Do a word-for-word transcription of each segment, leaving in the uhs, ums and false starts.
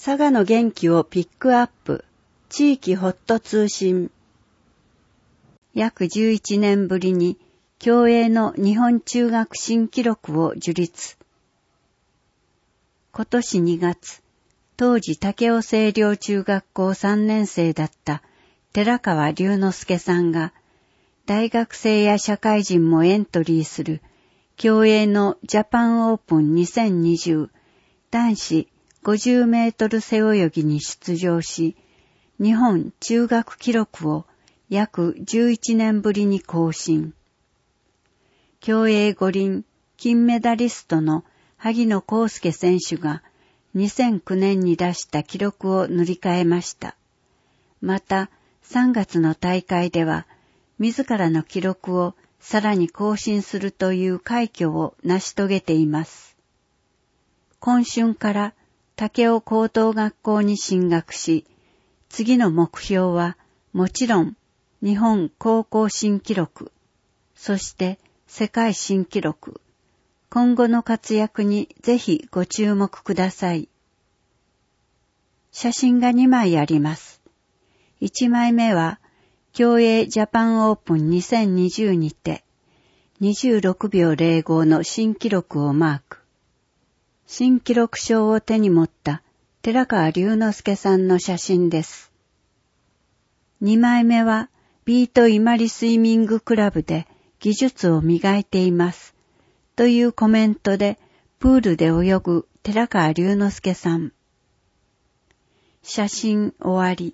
佐賀の元気をピックアップ、地域ホット通信。約じゅういちねんぶりに競泳の日本中学新記録を樹立。今年にがつ、当時武雄清涼中学校さんねん生だった寺川龍之介さんが、大学生や社会人もエントリーする競泳のジャパンオープンにせんにじゅう男子ごじゅうメートル背泳ぎに出場し、日本中学記録を約じゅういちねんぶりに更新。競泳五輪金メダリストの萩野公介選手がにせんきゅうねんに出した記録を塗り替えました。またさんがつの大会では自らの記録をさらに更新するという快挙を成し遂げています。今春から武雄高等学校に進学し、次の目標はもちろん日本高校新記録、そして世界新記録、今後の活躍にぜひご注目ください。写真がにまいあります。いちまいめは競泳ジャパンオープンにせんにじゅうにてにじゅうろくびょうぜろごの新記録をマーク。新記録証を手に持った寺川龍之介さんの写真です。にまいめはビート伊万里スイミングクラブで技術を磨いていますというコメントでプールで泳ぐ寺川龍之介さん。写真終わり。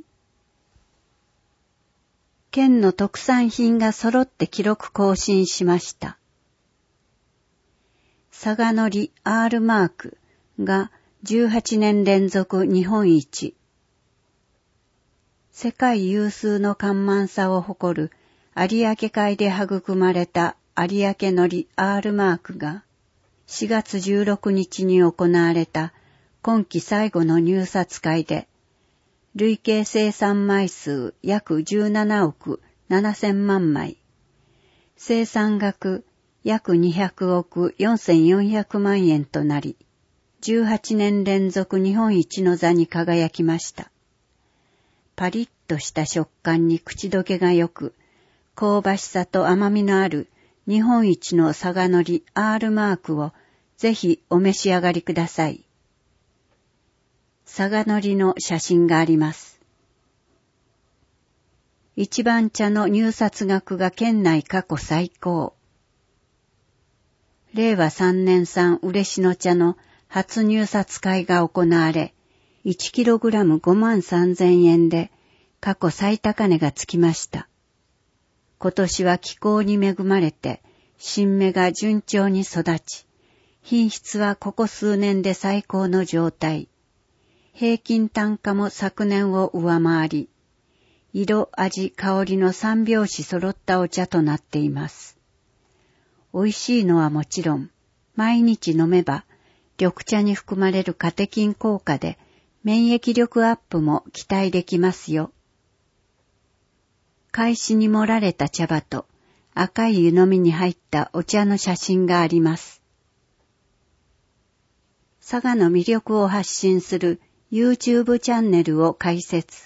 県の特産品が揃って記録更新しました。佐賀のり R マークがじゅうはちねんれんぞく日本一。世界有数の干満差を誇る有明海で育まれた有明のり R マークがしがつじゅうろくにちに行われた今季最後の入札会で累計生産枚数約じゅうななおくななせんまんまい、生産額約にひゃくおくよんせんよんひゃくまんえんとなり、じゅうはちねんれんぞく日本一の座に輝きました。パリッとした食感に口どけが良く、香ばしさと甘みのある日本一の佐賀のり R マークをぜひお召し上がりください。佐賀のりの写真があります。一番茶の入札額が県内過去最高。れいわさんねん産嬉野茶の初入札会が行われ、いちキログラムごまんさんぜんえんで過去最高値がつきました。今年は気候に恵まれて新芽が順調に育ち、品質はここ数年で最高の状態。平均単価も昨年を上回り、色、味、香りの三拍子揃ったお茶となっています。美味しいのはもちろん、毎日飲めば、緑茶に含まれるカテキン効果で免疫力アップも期待できますよ。懐紙に盛られた茶葉と赤い湯飲みに入ったお茶の写真があります。佐賀の魅力を発信するYouTube チャンネルを開設。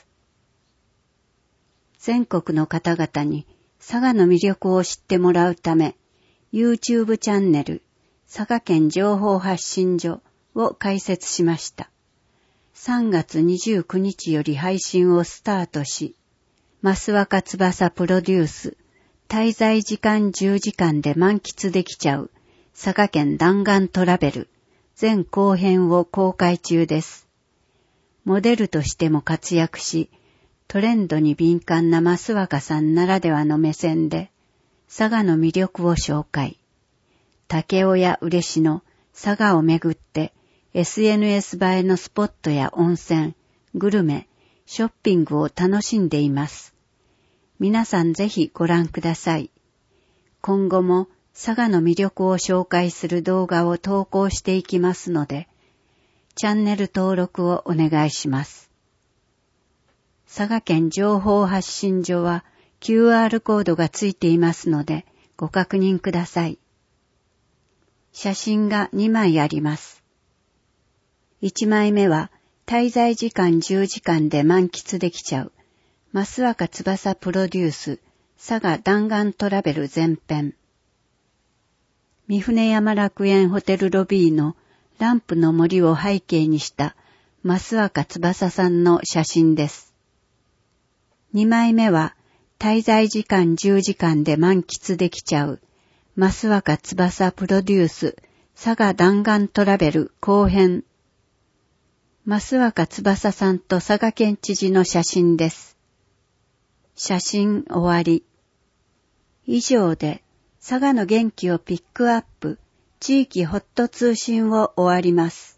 全国の方々に佐賀の魅力を知ってもらうため、YouTube チャンネル佐賀県情報発信所を開設しました。さんがつにじゅうくにちより配信をスタートし、増若翼プロデュース、滞在時間じゅうじかんで満喫できちゃう佐賀県弾丸トラベル全後編を公開中です。モデルとしても活躍し、トレンドに敏感な増若さんならではの目線で、佐賀の魅力を紹介。武雄や嬉野、佐賀をめぐって、エスエヌエス 映えのスポットや温泉、グルメ、ショッピングを楽しんでいます。皆さんぜひご覧ください。今後も佐賀の魅力を紹介する動画を投稿していきますので、チャンネル登録をお願いします。佐賀県情報発信所は キューアール コードがついていますのでご確認ください。写真がにまいあります。いちまいめは滞在時間じゅうじかんで満喫できちゃう、増若翼プロデュース、佐賀弾丸トラベル前編。三船山楽園ホテルロビーのランプの森を背景にした増若翼さんの写真です。にまいめは滞在時間じゅうじかんで満喫できちゃう増若翼プロデュース佐賀弾丸トラベル後編。増若翼さんと佐賀県知事の写真です。写真終わり。以上で佐賀の元気をピックアップ地域ホット通信を終わります。